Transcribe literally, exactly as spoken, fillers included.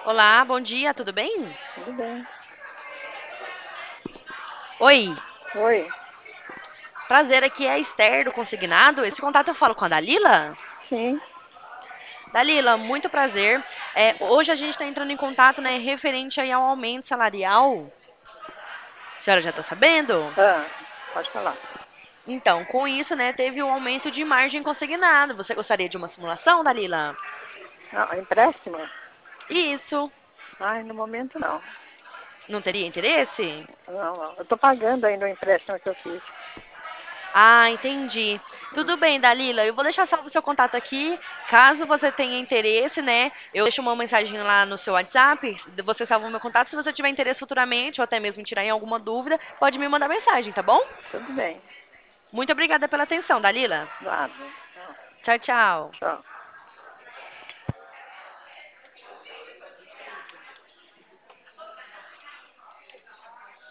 Olá, bom dia, tudo bem? Tudo bem. Oi, Oi, prazer, aqui é a Esther do Consignado. Esse contato eu falo com a Dalila? sim. Dalila, muito prazer. É, hoje a gente está entrando em contato, né, referente aí ao aumento salarial. A senhora já está sabendo? Ah, pode falar. Então, com isso, né, teve um aumento de margem consignado. Você gostaria de uma simulação, Dalila? Não, empréstimo? Isso. Ai, no momento não. Não teria interesse? Não, não. Eu estou pagando ainda o empréstimo que eu fiz. Ah, entendi. Tudo bem, Dalila. Eu vou deixar salvo o seu contato aqui. Caso você tenha interesse, né? Eu deixo uma mensagem lá no seu WhatsApp. Você salva o meu contato. Se você tiver interesse futuramente, ou até mesmo tirar em alguma dúvida, pode me mandar mensagem, tá bom? Tudo bem. Muito obrigada pela atenção, Dalila. Nada. Tchau, tchau. Tchau.